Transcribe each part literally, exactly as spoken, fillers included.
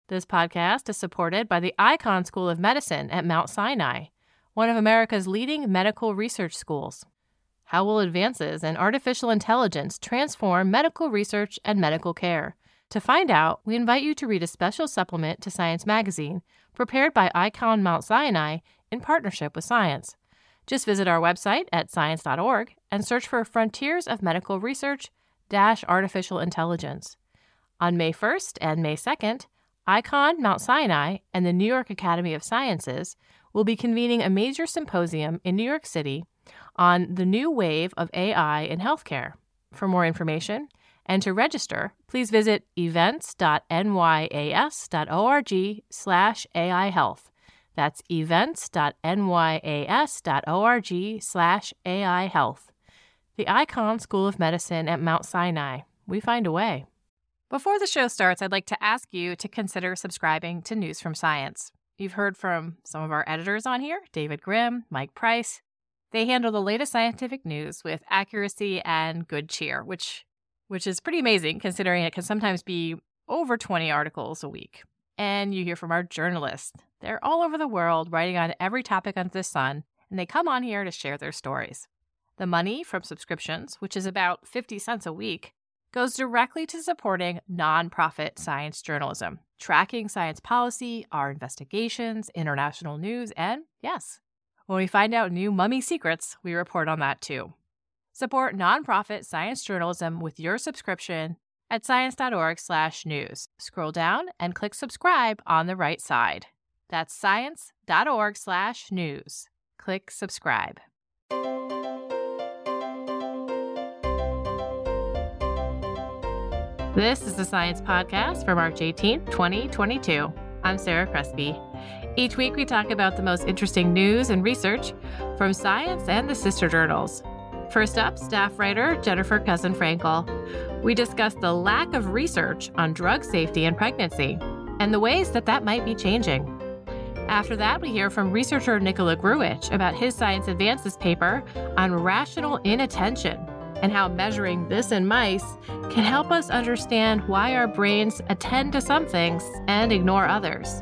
This podcast is supported by the Icahn School of Medicine at Mount Sinai, one of America's leading medical research schools. How will advances in artificial intelligence transform medical research and medical care? To find out, we invite you to read a special supplement to Science Magazine prepared by Icahn Mount Sinai in partnership with Science. Just visit our website at science dot org and search for Frontiers of Medical Research dash Artificial Intelligence. On May first and May second, Icahn Mount Sinai and the New York Academy of Sciences will be convening a major symposium in New York City on the new wave of A I in healthcare. For more information and to register, please visit events dot n y a s dot org slash A I health. That's events dot n y a s dot org slash A I health. The Icahn School of Medicine at Mount Sinai. We find a way. Before the show starts, I'd like to ask you to consider subscribing to News from Science. You've heard from some of our editors on here, David Grimm, Mike Price. They handle the latest scientific news with accuracy and good cheer, which which is pretty amazing considering it can sometimes be over twenty articles a week. And you hear from our journalists. They're all over the world writing on every topic under the sun, and they come on here to share their stories. The money from subscriptions, which is about fifty cents a week, goes directly to supporting nonprofit science journalism, tracking science policy, our investigations, international news, and yes, when we find out new mummy secrets, we report on that too. Support nonprofit science journalism with your subscription at science dot org slash news. Scroll down and click subscribe on the right side. That's science dot org slash news. Click subscribe. This is the Science Podcast for March eighteenth, twenty twenty-two. I'm Sarah Crespi. Each week we talk about the most interesting news and research from science and the sister journals. First up, staff writer Jennifer Cousin-Frankel. We discuss the lack of research on drug safety and pregnancy and the ways that that might be changing. After that, we hear from researcher Nikola Gruich about his Science Advances paper on rational inattention and how measuring this in mice can help us understand why our brains attend to some things and ignore others.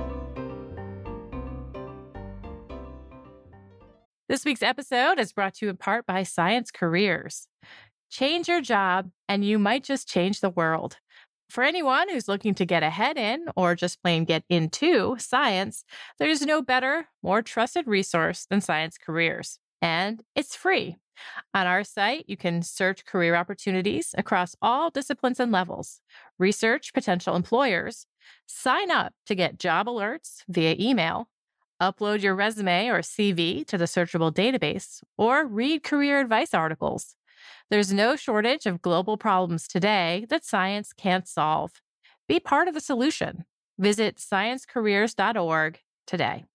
This week's episode is brought to you in part by Science Careers. Change your job, and you might just change the world. For anyone who's looking to get ahead in, or just plain get into, science, there's no better, more trusted resource than Science Careers. And it's free. On our site, you can search career opportunities across all disciplines and levels, research potential employers, sign up to get job alerts via email, upload your resume or C V to the searchable database, or read career advice articles. There's no shortage of global problems today that science can't solve. Be part of the solution. Visit science careers dot org today.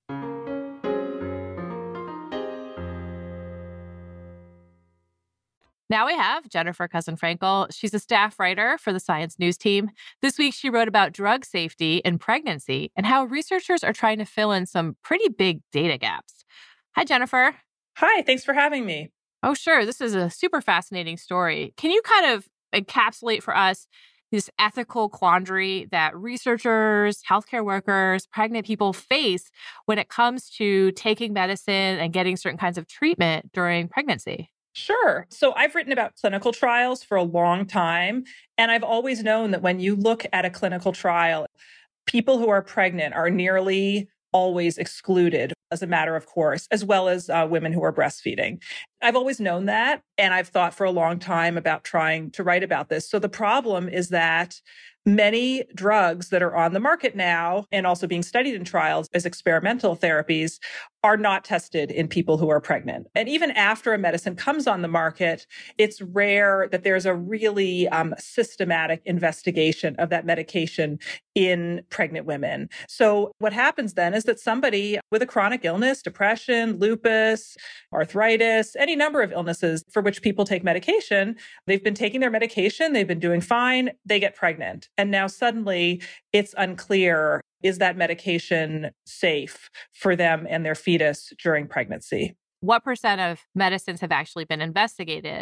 Now we have Jennifer Cousin-Frankel. She's a staff writer for the Science News team. This week, she wrote about drug safety in pregnancy and how researchers are trying to fill in some pretty big data gaps. Hi, Jennifer. Hi, thanks for having me. Oh, sure. This is a super fascinating story. Can you kind of encapsulate for us this ethical quandary that researchers, healthcare workers, pregnant people face when it comes to taking medicine and getting certain kinds of treatment during pregnancy? Sure. So I've written about clinical trials for a long time, and I've always known that when you look at a clinical trial, people who are pregnant are nearly always excluded as a matter of course, as well as uh, women who are breastfeeding. I've always known that, and I've thought for a long time about trying to write about this. So the problem is that many drugs that are on the market now and also being studied in trials as experimental therapies are not tested in people who are pregnant. And even after a medicine comes on the market, it's rare that there's a really um, systematic investigation of that medication in pregnant women. So what happens then is that somebody with a chronic illness, depression, lupus, arthritis, any number of illnesses for which people take medication, they've been taking their medication, they've been doing fine, they get pregnant. And now suddenly it's unclear, is that medication safe for them and their fetus during pregnancy? What percent of medicines have actually been investigated?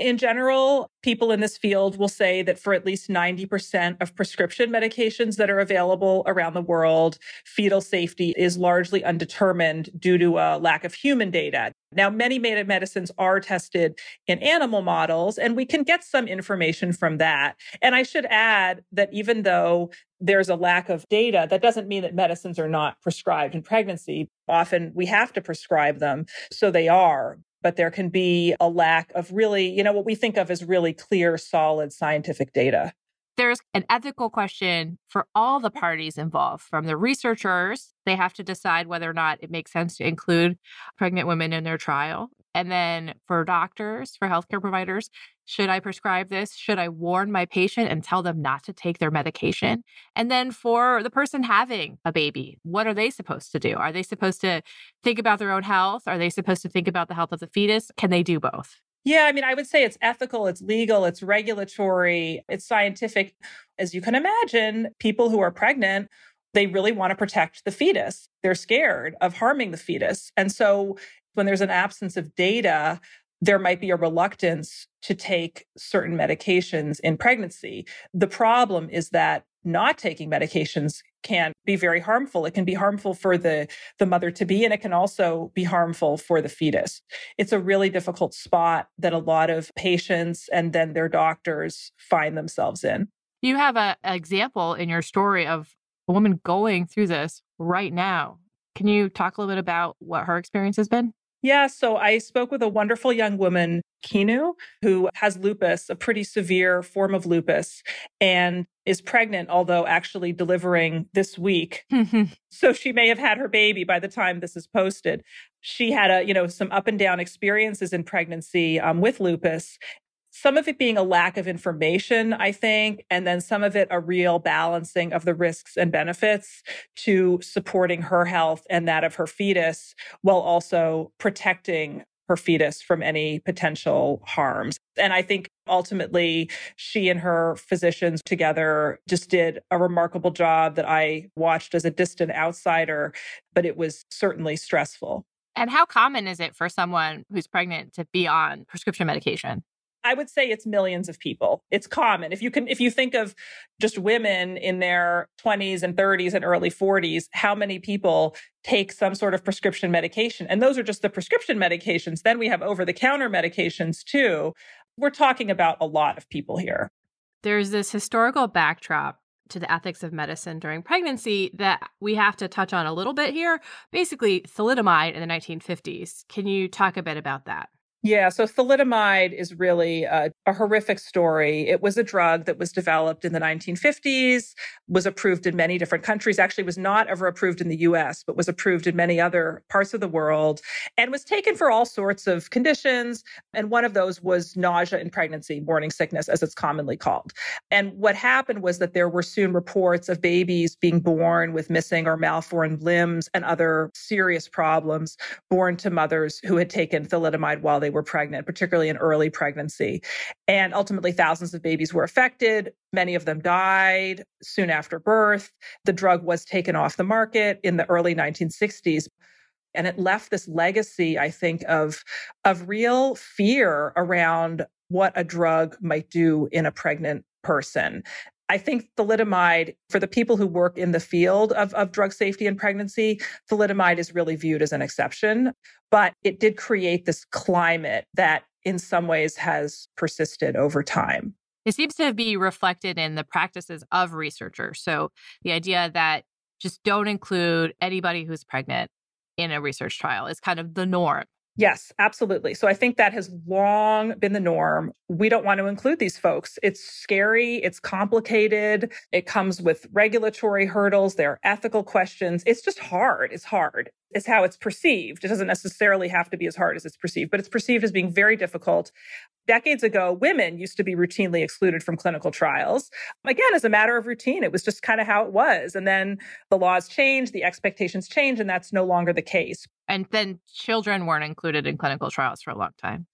In general, people in this field will say that for at least ninety percent of prescription medications that are available around the world, fetal safety is largely undetermined due to a lack of human data. Now, many medicines are tested in animal models, and we can get some information from that. And I should add that even though there's a lack of data, that doesn't mean that medicines are not prescribed in pregnancy. Often we have to prescribe them, so they are. But there can be a lack of really, you know, what we think of as really clear, solid scientific data. There's an ethical question for all the parties involved. From the researchers, they have to decide whether or not it makes sense to include pregnant women in their trial. And then for doctors, for healthcare providers, should I prescribe this? Should I warn my patient and tell them not to take their medication? And then for the person having a baby, what are they supposed to do? Are they supposed to think about their own health? Are they supposed to think about the health of the fetus? Can they do both? Yeah, I mean, I would say it's ethical, it's legal, it's regulatory, it's scientific. As you can imagine, people who are pregnant, they really want to protect the fetus. They're scared of harming the fetus. And so when there's an absence of data, there might be a reluctance to take certain medications in pregnancy. The problem is that not taking medications can be very harmful. It can be harmful for the, the mother-to-be, and it can also be harmful for the fetus. It's a really difficult spot that a lot of patients and then their doctors find themselves in. You have an example in your story of a woman going through this right now. Can you talk a little bit about what her experience has been? Yeah, so I spoke with a wonderful young woman, Kinu, who has lupus, a pretty severe form of lupus, and is pregnant, although actually delivering this week. So she may have had her baby by the time this is posted. She had a, you know, some up and down experiences in pregnancy um, with lupus. Some of it being a lack of information, I think, and then some of it a real balancing of the risks and benefits to supporting her health and that of her fetus, while also protecting her fetus from any potential harms. And I think ultimately she and her physicians together just did a remarkable job that I watched as a distant outsider, but it was certainly stressful. And how common is it for someone who's pregnant to be on prescription medication? I would say it's millions of people. It's common. If you can, if you think of just women in their twenties and thirties and early forties, how many people take some sort of prescription medication? And those are just the prescription medications. Then we have over-the-counter medications too. We're talking about a lot of people here. There's this historical backdrop to the ethics of medicine during pregnancy that we have to touch on a little bit here. Basically, thalidomide in the nineteen fifties. Can you talk a bit about that? Yeah, so thalidomide is really a, a horrific story. It was a drug that was developed in the nineteen fifties, was approved in many different countries, actually was not ever approved in the U S, but was approved in many other parts of the world, and was taken for all sorts of conditions. And one of those was nausea in pregnancy, morning sickness, as it's commonly called. And what happened was that there were soon reports of babies being born with missing or malformed limbs and other serious problems born to mothers who had taken thalidomide while they were pregnant, particularly in early pregnancy. And ultimately, thousands of babies were affected. Many of them died soon after birth. The drug was taken off the market in the early nineteen sixties. And it left this legacy, I think, of, of real fear around what a drug might do in a pregnant person. I think thalidomide, for the people who work in the field of, of drug safety and pregnancy, thalidomide is really viewed as an exception. But it did create this climate that in some ways has persisted over time. It seems to be reflected in the practices of researchers. So the idea that just don't include anybody who's pregnant in a research trial is kind of the norm. Yes, absolutely. So I think that has long been the norm. We don't want to include these folks. It's scary. It's complicated. It comes with regulatory hurdles. There are ethical questions. It's just hard. It's hard. It's how it's perceived. It doesn't necessarily have to be as hard as it's perceived, but it's perceived as being very difficult. Decades ago, women used to be routinely excluded from clinical trials. Again, as a matter of routine, it was just kind of how it was. And then the laws changed, the expectations changed, and that's no longer the case. And then children weren't included in clinical trials for a long time.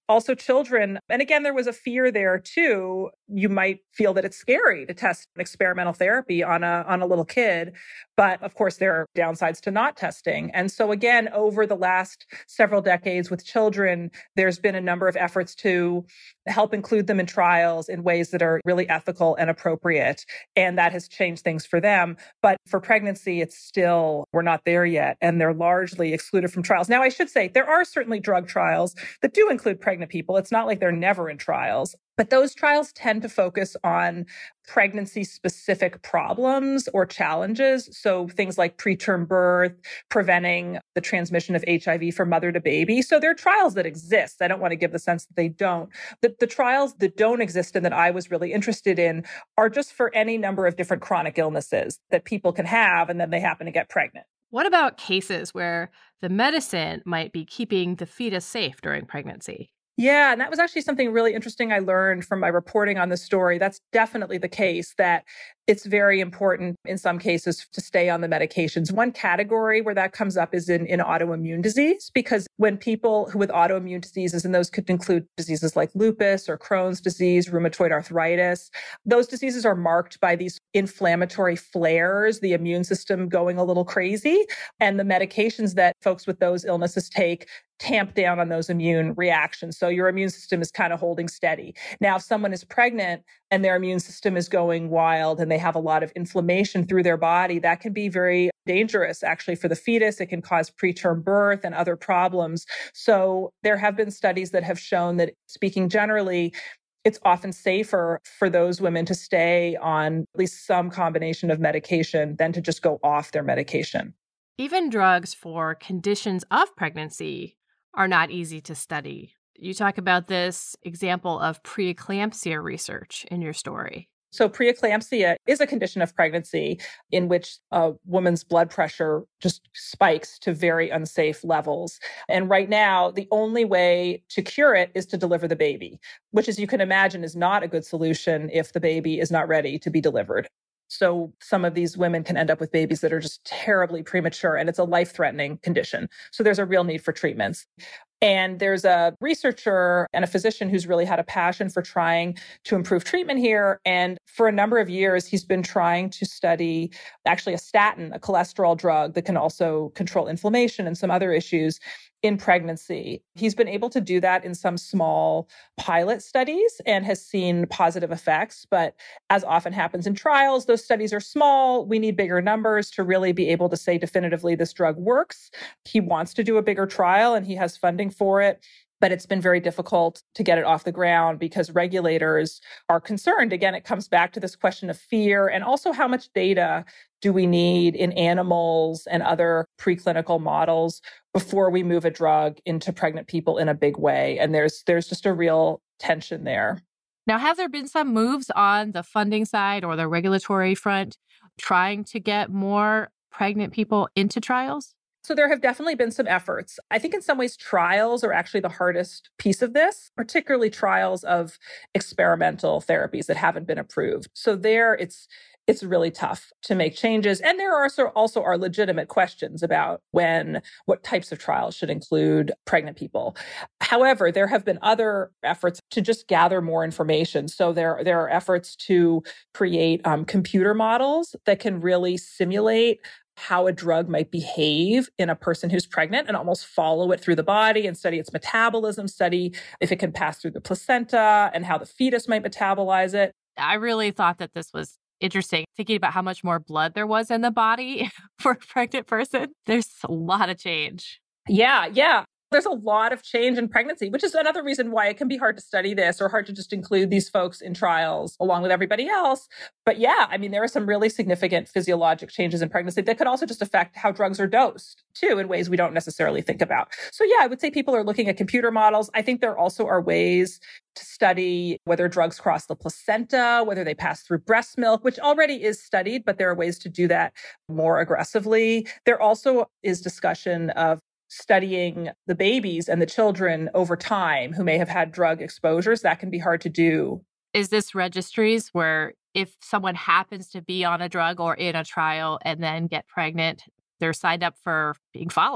Also children. And again, there was a fear there too. You might feel that it's scary to test experimental therapy on a, on a little kid. But of course, there are downsides to not testing. And so again, over the last several decades with children, there's been a number of efforts to help include them in trials in ways that are really ethical and appropriate. And that has changed things for them. But for pregnancy, it's still, we're not there yet. And they're largely excluded from trials. Now, I should say there are certainly drug trials that do include pregnant people. It's not like they're never in trials. But those trials tend to focus on pregnancy-specific problems or challenges. So things like preterm birth, preventing the transmission of H I V from mother to baby. So there are trials that exist. I don't want to give the sense that they don't. The, the trials that don't exist and that I was really interested in are just for any number of different chronic illnesses that people can have, and then they happen to get pregnant. What about cases where the medicine might be keeping the fetus safe during pregnancy? Yeah, and that was actually something really interesting I learned from my reporting on the story. That's definitely the case, that it's very important in some cases to stay on the medications. One category where that comes up is in, in autoimmune disease, because when people who with autoimmune diseases, and those could include diseases like lupus or Crohn's disease, rheumatoid arthritis, those diseases are marked by these inflammatory flares, the immune system going a little crazy. And the medications that folks with those illnesses take tamp down on those immune reactions. So your immune system is kind of holding steady. Now, if someone is pregnant and their immune system is going wild and they have a lot of inflammation through their body, that can be very dangerous actually for the fetus. It can cause preterm birth and other problems. So there have been studies that have shown that, speaking generally, it's often safer for those women to stay on at least some combination of medication than to just go off their medication. Even drugs for conditions of pregnancy are not easy to study. You talk about this example of preeclampsia research in your story. So preeclampsia is a condition of pregnancy in which a woman's blood pressure just spikes to very unsafe levels. And right now, the only way to cure it is to deliver the baby, which, as you can imagine, is not a good solution if the baby is not ready to be delivered. So some of these women can end up with babies that are just terribly premature, and it's a life-threatening condition. So there's a real need for treatments. And there's a researcher and a physician who's really had a passion for trying to improve treatment here. And for a number of years, he's been trying to study actually a statin, a cholesterol drug that can also control inflammation and some other issues in pregnancy. He's been able to do that in some small pilot studies and has seen positive effects. But as often happens in trials, those studies are small. We need bigger numbers to really be able to say definitively this drug works. He wants to do a bigger trial and he has funding for it. But it's been very difficult to get it off the ground because regulators are concerned. Again, it comes back to this question of fear and also how much data do we need in animals and other preclinical models before we move a drug into pregnant people in a big way. And there's there's just a real tension there. Now, have there been some moves on the funding side or the regulatory front trying to get more pregnant people into trials? So there have definitely been some efforts. I think in some ways, trials are actually the hardest piece of this, particularly trials of experimental therapies that haven't been approved. So there, it's it's really tough to make changes. And there are also are legitimate questions about when, what types of trials should include pregnant people. However, there have been other efforts to just gather more information. So there, there are efforts to create um, computer models that can really simulate how a drug might behave in a person who's pregnant and almost follow it through the body and study its metabolism, study if it can pass through the placenta and how the fetus might metabolize it. I really thought that this was interesting, thinking about how much more blood there was in the body for a pregnant person. There's a lot of change. Yeah, yeah. There's a lot of change in pregnancy, which is another reason why it can be hard to study this or hard to just include these folks in trials along with everybody else. But yeah, I mean, there are some really significant physiologic changes in pregnancy that could also just affect how drugs are dosed too in ways we don't necessarily think about. So yeah, I would say people are looking at computer models. I think there also are ways to study whether drugs cross the placenta, whether they pass through breast milk, which already is studied, but there are ways to do that more aggressively. There also is discussion of studying the babies and the children over time who may have had drug exposures. That can be hard to do. Is this registries where if someone happens to be on a drug or in a trial and then get pregnant, they're signed up for being followed?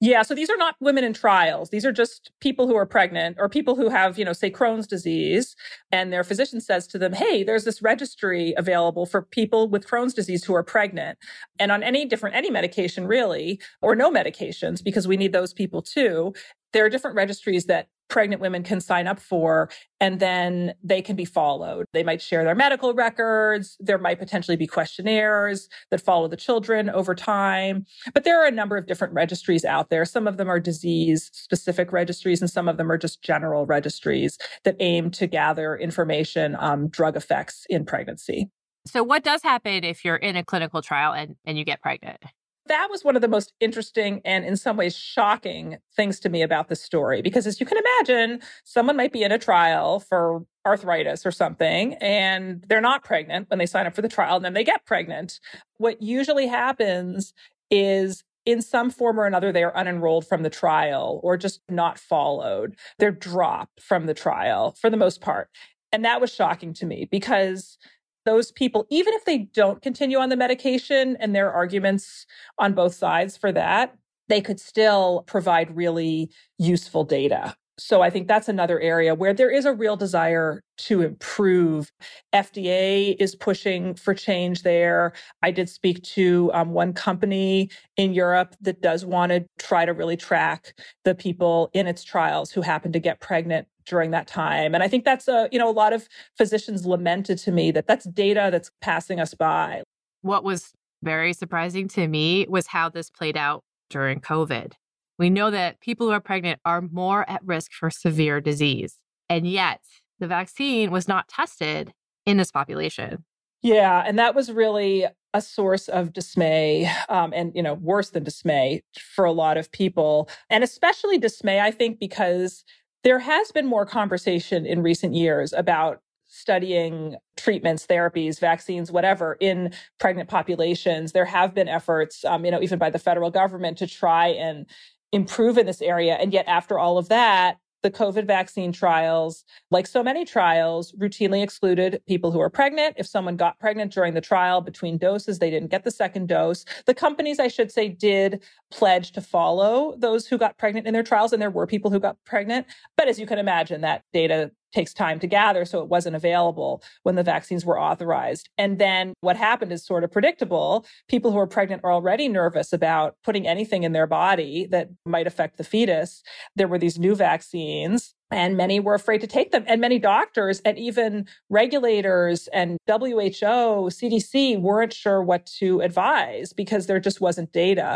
Yeah, so these are not women in trials. These are just people who are pregnant or people who have, you know, say Crohn's disease, and their physician says to them, hey, there's this registry available for people with Crohn's disease who are pregnant and on any different, any medication really, or no medications, because we need those people too. There are different registries that pregnant women can sign up for, and then they can be followed. They might share their medical records. There might potentially be questionnaires that follow the children over time. But there are a number of different registries out there. Some of them are disease-specific registries, and some of them are just general registries that aim to gather information on drug effects in pregnancy. So what does happen if you're in a clinical trial and, and you get pregnant? That was one of the most interesting and in some ways shocking things to me about this story, because as you can imagine, someone might be in a trial for arthritis or something, and they're not pregnant when they sign up for the trial, and then they get pregnant. What usually happens is in some form or another, they are unenrolled from the trial or just not followed. They're dropped from the trial for the most part. And that was shocking to me because those people, even if they don't continue on the medication, and there are arguments on both sides for that, they could still provide really useful data. So I think that's another area where there is a real desire to improve. F D A is pushing for change there. I did speak to um, one company in Europe that does want to try to really track the people in its trials who happen to get pregnant during that time. And I think that's a, you know, a lot of physicians lamented to me that that's data that's passing us by. What was very surprising to me was how this played out during COVID. We know that people who are pregnant are more at risk for severe disease. And yet the vaccine was not tested in this population. Yeah. And that was really a source of dismay um, and, you know, worse than dismay for a lot of people. And especially dismay, I think, because there has been more conversation in recent years about studying treatments, therapies, vaccines, whatever, in pregnant populations. There have been efforts, um, you know, even by the federal government to try and improve in this area. And yet after all of that, the COVID vaccine trials, like so many trials, routinely excluded people who are pregnant. If someone got pregnant during the trial between doses, they didn't get the second dose. The companies, I should say, did pledge to follow those who got pregnant in their trials, and there were people who got pregnant. But as you can imagine, that data takes time to gather, so it wasn't available when the vaccines were authorized. And then what happened is sort of predictable. People who are pregnant are already nervous about putting anything in their body that might affect the fetus. There were these new vaccines, and many were afraid to take them. And many doctors and even regulators and W H O, C D C weren't sure what to advise because there just wasn't data.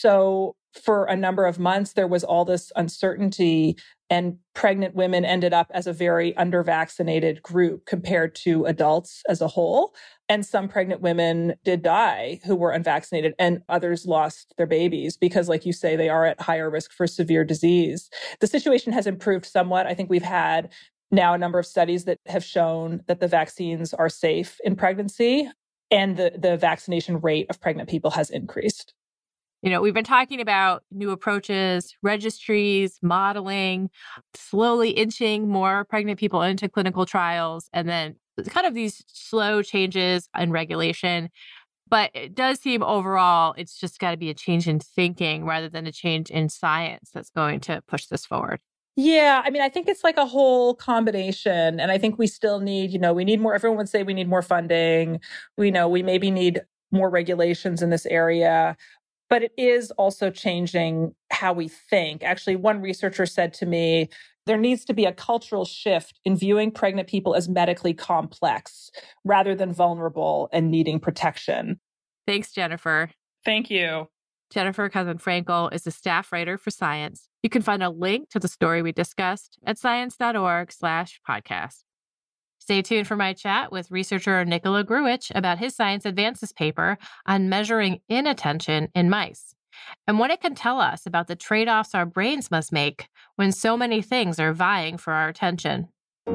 So for a number of months, there was all this uncertainty, and pregnant women ended up as a very under-vaccinated group compared to adults as a whole. And some pregnant women did die who were unvaccinated, and others lost their babies because, like you say, they are at higher risk for severe disease. The situation has improved somewhat. I think we've had now a number of studies that have shown that the vaccines are safe in pregnancy, and the, the vaccination rate of pregnant people has increased. You know, we've been talking about new approaches, registries, modeling, slowly inching more pregnant people into clinical trials, and then kind of these slow changes in regulation. But it does seem overall, it's just got to be a change in thinking rather than a change in science that's going to push this forward. Yeah, I mean, I think it's like a whole combination. And I think we still need, you know, we need more, everyone would say we need more funding. We know we maybe need more regulations in this area. But it is also changing how we think. Actually, one researcher said to me, there needs to be a cultural shift in viewing pregnant people as medically complex rather than vulnerable and needing protection. Thanks, Jennifer. Thank you. Jennifer Cousin-Frankel is a staff writer for Science. You can find a link to the story we discussed at science.org slash podcast. Stay tuned for my chat with researcher Nicola Gruich about his Science Advances paper on measuring inattention in mice and what it can tell us about the trade-offs our brains must make when so many things are vying for our attention.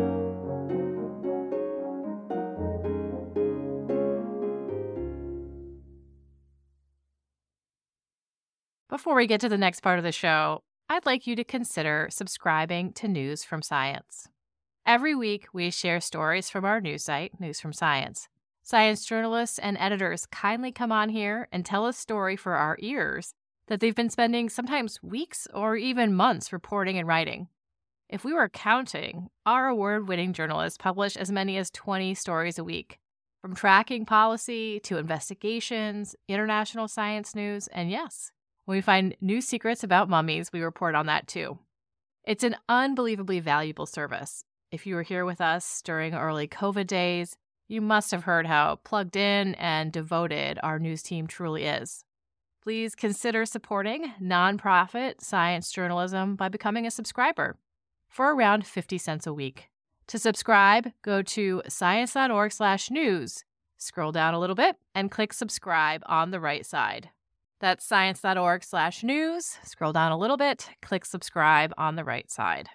Before we get to the next part of the show, I'd like you to consider subscribing to News from Science. Every week, we share stories from our news site, News from Science. Science journalists and editors kindly come on here and tell a story for our ears that they've been spending sometimes weeks or even months reporting and writing. If we were counting, our award-winning journalists publish as many as twenty stories a week, from tracking policy to investigations, international science news, and yes, when we find new secrets about mummies, we report on that too. It's an unbelievably valuable service. If you were here with us during early COVID days, you must have heard how plugged in and devoted our news team truly is. Please consider supporting nonprofit science journalism by becoming a subscriber for around fifty cents a week. To subscribe, go to science.org slash news, scroll down a little bit, and click subscribe on the right side. That's science.org slash news, scroll down a little bit, click subscribe on the right side.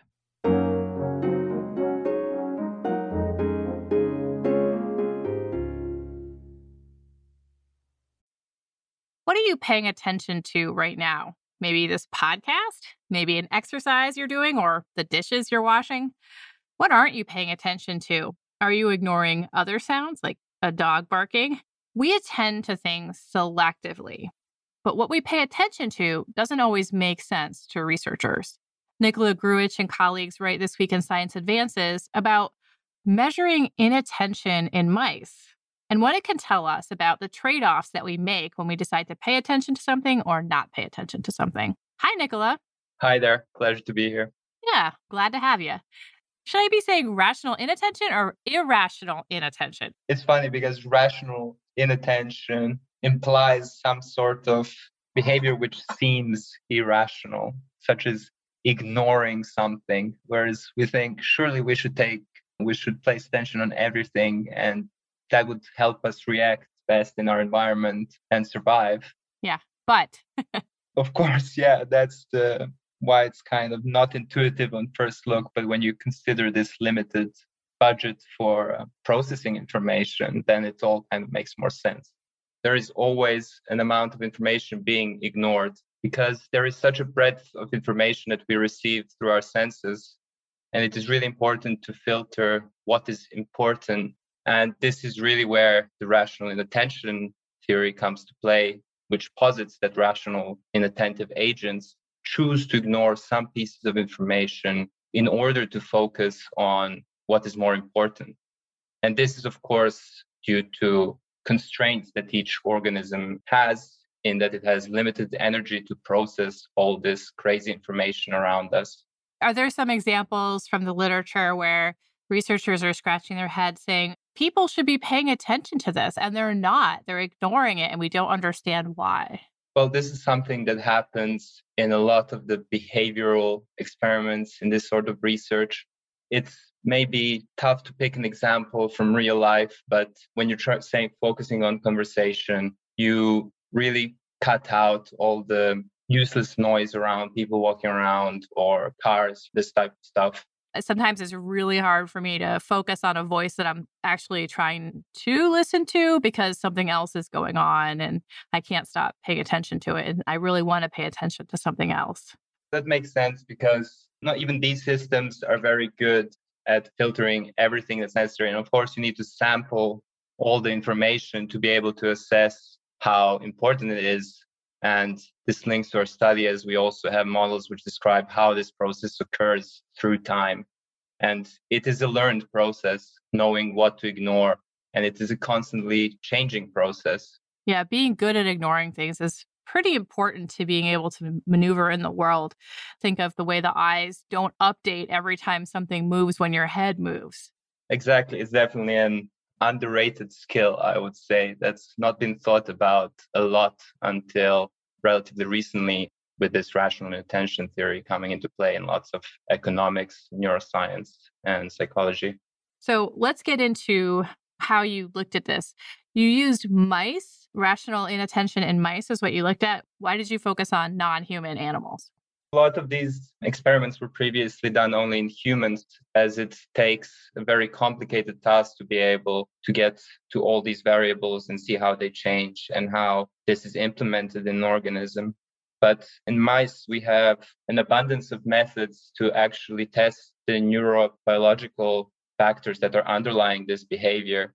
What are you paying attention to right now? Maybe this podcast, maybe an exercise you're doing, or the dishes you're washing. What aren't you paying attention to? Are you ignoring other sounds like a dog barking? We attend to things selectively, but what we pay attention to doesn't always make sense to researchers. Nicola Gruich and colleagues write this week in Science Advances about measuring inattention in mice and what it can tell us about the trade-offs that we make when we decide to pay attention to something or not pay attention to something. Hi, Nicola. Hi there. Pleasure to be here. Yeah, glad to have you. Should I be saying rational inattention or irrational inattention? It's funny because rational inattention implies some sort of behavior which seems irrational, such as ignoring something, whereas we think surely we should take, we should place attention on everything, and that would help us react best in our environment and survive. Yeah, but... Of course, yeah, that's the why it's kind of not intuitive on first look, but when you consider this limited budget for uh, processing information, then it all kind of makes more sense. There is always an amount of information being ignored because there is such a breadth of information that we receive through our senses. And it is really important to filter what is important. And this is really where the rational inattention theory comes to play, which posits that rational inattentive agents choose to ignore some pieces of information in order to focus on what is more important. And this is, of course, due to constraints that each organism has, in that it has limited energy to process all this crazy information around us. Are there some examples from the literature where researchers are scratching their head saying, people should be paying attention to this, and they're not, they're ignoring it, and we don't understand why? Well, this is something that happens in a lot of the behavioral experiments in this sort of research. It's maybe tough to pick an example from real life, but when you're try- saying focusing on conversation, you really cut out all the useless noise around people walking around or cars, this type of stuff. Sometimes it's really hard for me to focus on a voice that I'm actually trying to listen to because something else is going on and I can't stop paying attention to it. And I really want to pay attention to something else. That makes sense because not even these systems are very good at filtering everything that's necessary. And of course, you need to sample all the information to be able to assess how important it is. And this links to our study, as we also have models which describe how this process occurs through time. And it is a learned process, knowing what to ignore. And it is a constantly changing process. Yeah, being good at ignoring things is pretty important to being able to maneuver in the world. Think of the way the eyes don't update every time something moves when your head moves. Exactly. It's definitely an underrated skill, I would say, that's not been thought about a lot until relatively recently, with this rational inattention theory coming into play in lots of economics, neuroscience, and psychology. So let's get into how you looked at this. You used mice, rational inattention in mice is what you looked at. Why did you focus on non-human animals? A lot of these experiments were previously done only in humans, as it takes a very complicated task to be able to get to all these variables and see how they change and how this is implemented in an organism. But in mice, we have an abundance of methods to actually test the neurobiological factors that are underlying this behavior.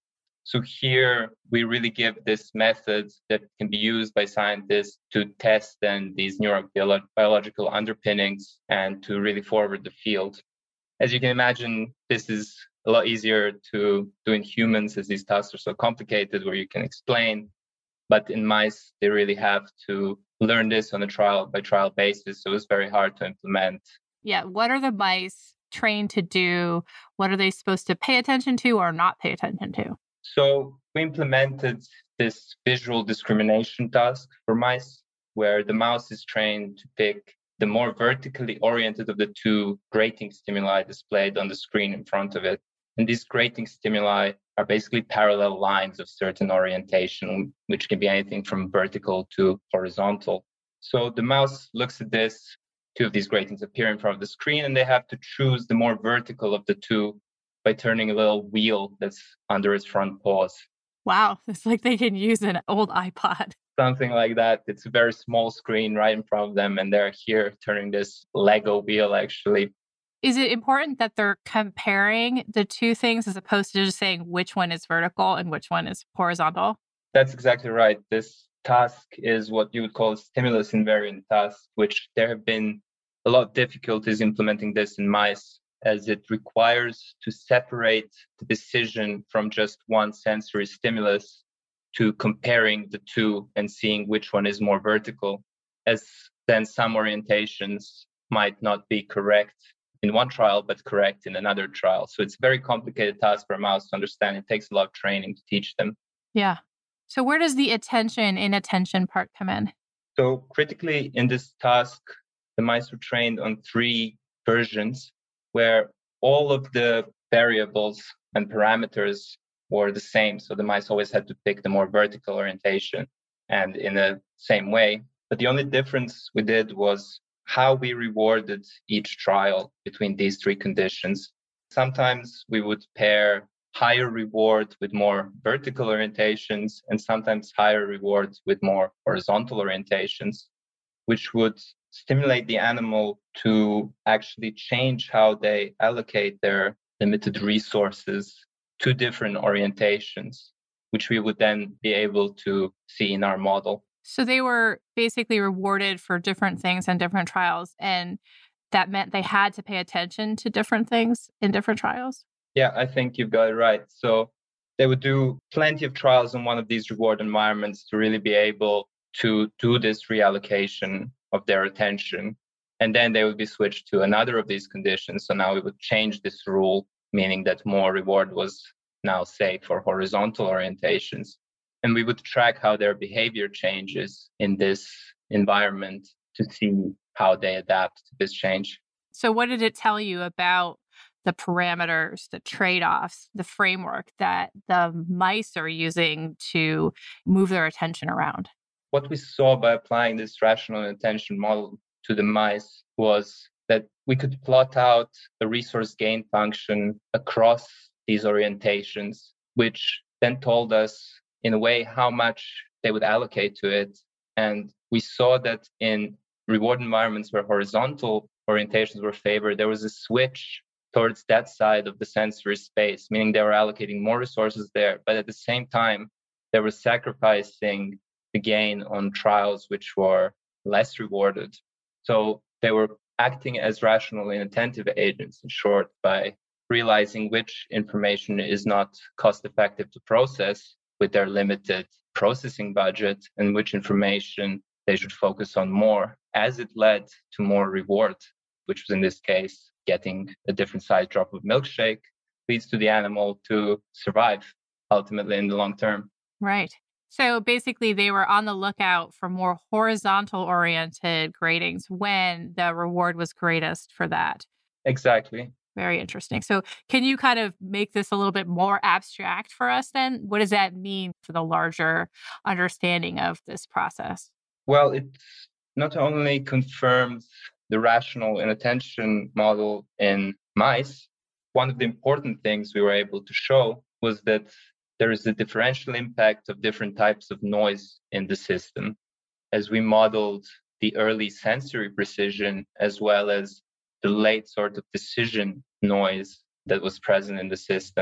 So here we really give this method that can be used by scientists to test then these neurobiological underpinnings and to really forward the field. As you can imagine, this is a lot easier to do in humans as these tasks are so complicated where you can explain. But in mice, they really have to learn this on a trial by trial basis. So it's very hard to implement. Yeah. What are the mice trained to do? What are they supposed to pay attention to or not pay attention to? So we implemented this visual discrimination task for mice, where the mouse is trained to pick the more vertically oriented of the two grating stimuli displayed on the screen in front of it. And these grating stimuli are basically parallel lines of certain orientation, which can be anything from vertical to horizontal. So the mouse looks at this, two of these gratings appear in front of the screen, and they have to choose the more vertical of the two by turning a little wheel that's under its front paws. Wow, it's like they can use an old iPod. Something like that. It's a very small screen right in front of them, and they're here turning this Lego wheel, actually. Is it important that they're comparing the two things as opposed to just saying which one is vertical and which one is horizontal? That's exactly right. This task is what you would call a stimulus invariant task, which there have been a lot of difficulties implementing this in mice, as it requires to separate the decision from just one sensory stimulus to comparing the two and seeing which one is more vertical, as then some orientations might not be correct in one trial, but correct in another trial. So it's a very complicated task for a mouse to understand. It takes a lot of training to teach them. Yeah. So where does the attention inattention part come in? So critically in this task, the mice were trained on three versions where all of the variables and parameters were the same. So the mice always had to pick the more vertical orientation and in the same way. But the only difference we did was how we rewarded each trial between these three conditions. Sometimes we would pair higher reward with more vertical orientations and sometimes higher reward with more horizontal orientations, which would stimulate the animal to actually change how they allocate their limited resources to different orientations, which we would then be able to see in our model. So they were basically rewarded for different things in different trials, and that meant they had to pay attention to different things in different trials? Yeah, I think you've got it right. So they would do plenty of trials in one of these reward environments to really be able to do this reallocation of their attention. And then they would be switched to another of these conditions. So now we would change this rule, meaning that more reward was now safe for horizontal orientations. And we would track how their behavior changes in this environment to see how they adapt to this change. So what did it tell you about the parameters, the trade-offs, the framework that the mice are using to move their attention around? What we saw by applying this rational inattention model to the mice was that we could plot out a resource gain function across these orientations, which then told us in a way how much they would allocate to it. And we saw that in reward environments where horizontal orientations were favored, there was a switch towards that side of the sensory space, meaning they were allocating more resources there. But at the same time, they were sacrificing the gain on trials which were less rewarded. So they were acting as rational inattentive agents, in short, by realizing which information is not cost effective to process with their limited processing budget and which information they should focus on more, as it led to more reward, which was in this case getting a different size drop of milkshake, leads to the animal to survive ultimately in the long term. Right. So basically, they were on the lookout for more horizontal oriented gratings when the reward was greatest for that. Exactly. Very interesting. So can you kind of make this a little bit more abstract for us then? What does that mean for the larger understanding of this process? Well, it not only confirms the rational inattention model in mice, one of the important things we were able to show was that there is a differential impact of different types of noise in the system. As we modeled the early sensory precision as well as the late sort of decision noise that was present in the system.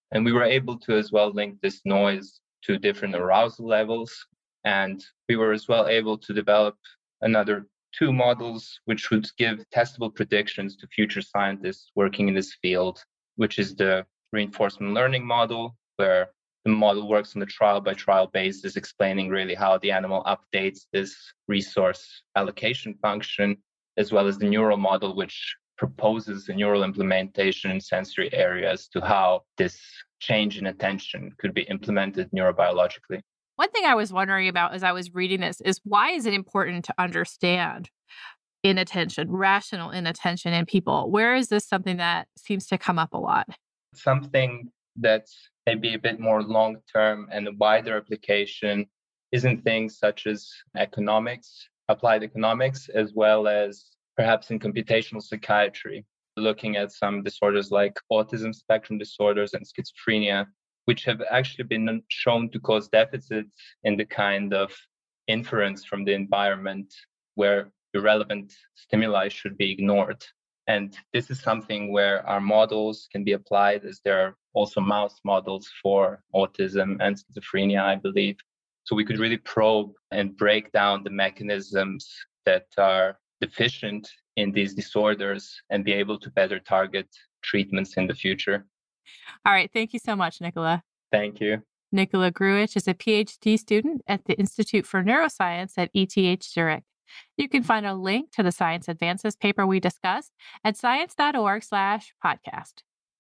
And we were able to as well link this noise to different arousal levels. And we were as well able to develop another two models, which would give testable predictions to future scientists working in this field, which is the reinforcement learning model, where the model works on a trial by trial basis, explaining really how the animal updates this resource allocation function, as well as the neural model, which proposes a neural implementation in sensory areas to how this change in attention could be implemented neurobiologically. One thing I was wondering about as I was reading this is why is it important to understand inattention, rational inattention in people? Where is this something that seems to come up a lot? Something that's maybe a bit more long-term and a wider application is in things such as economics, applied economics, as well as perhaps in computational psychiatry, looking at some disorders like autism spectrum disorders and schizophrenia, which have actually been shown to cause deficits in the kind of inference from the environment where irrelevant stimuli should be ignored. And this is something where our models can be applied, as there are also mouse models for autism and schizophrenia, I believe. So we could really probe and break down the mechanisms that are deficient in these disorders and be able to better target treatments in the future. All right. Thank you so much, Nikola. Thank you. Nikola Gruich is a PhD student at the Institute for Neuroscience at E T H Zurich. You can find a link to the Science Advances paper we discussed at science.org slash podcast.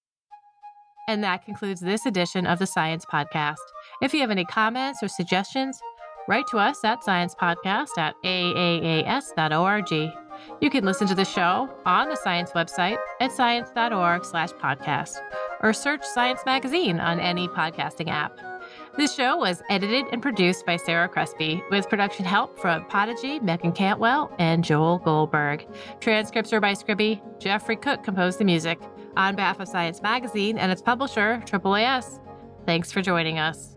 And that concludes this edition of the Science Podcast. If you have any comments or suggestions, write to us at sciencepodcast at a a a s dot org. You can listen to the show on the Science website at science.org slash podcast, or search Science Magazine on any podcasting app. This show was edited and produced by Sarah Crespi, with production help from Podigy, Megan Cantwell, and Joel Goldberg. Transcripts are by Scribby. Jeffrey Cook composed the music. On behalf of Science Magazine and its publisher, A A A S, thanks for joining us.